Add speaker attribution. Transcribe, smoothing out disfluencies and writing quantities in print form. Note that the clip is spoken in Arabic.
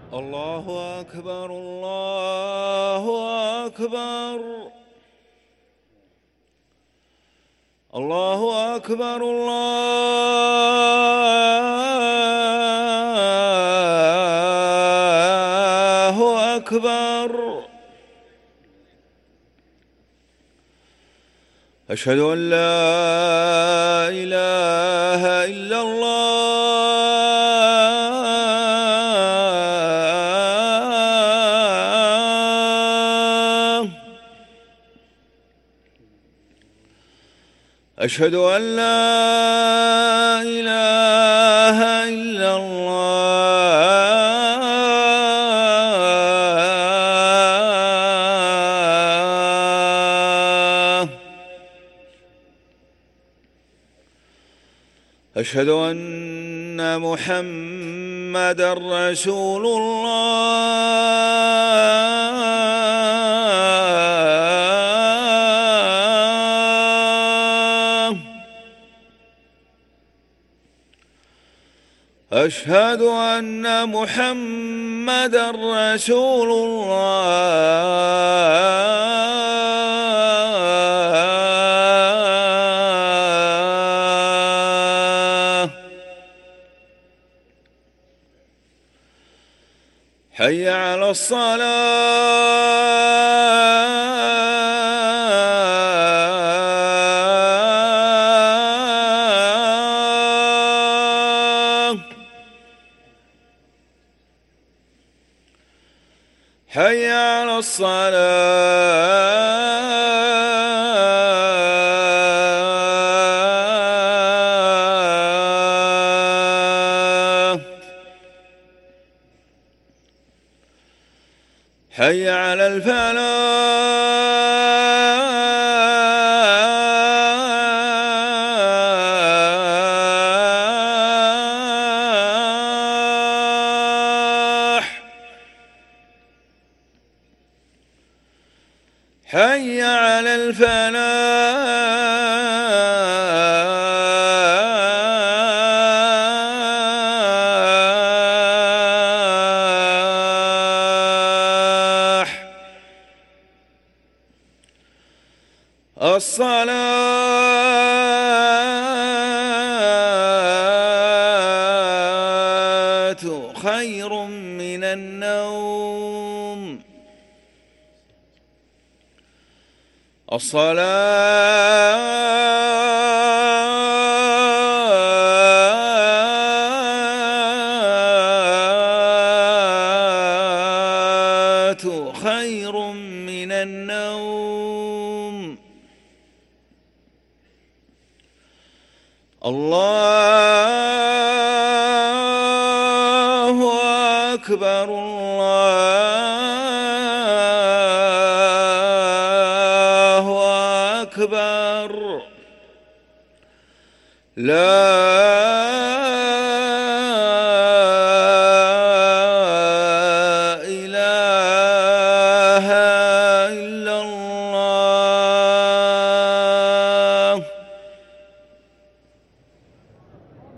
Speaker 1: الله أكبر الله أكبر الله أكبر الله أكبر. أشهد أن لا إله إلا الله. أشهد أن لا إله إلا الله. أشهد أن محمدًا رسول الله. أشهد أن محمدًا رسول الله. حي على الصلاة. حي على الصلاة. حي على الفلاح. حي على الفلاح. الصلاة خير من النوم. الصلاة خير من النوم. الله أكبر الله أكبر. لا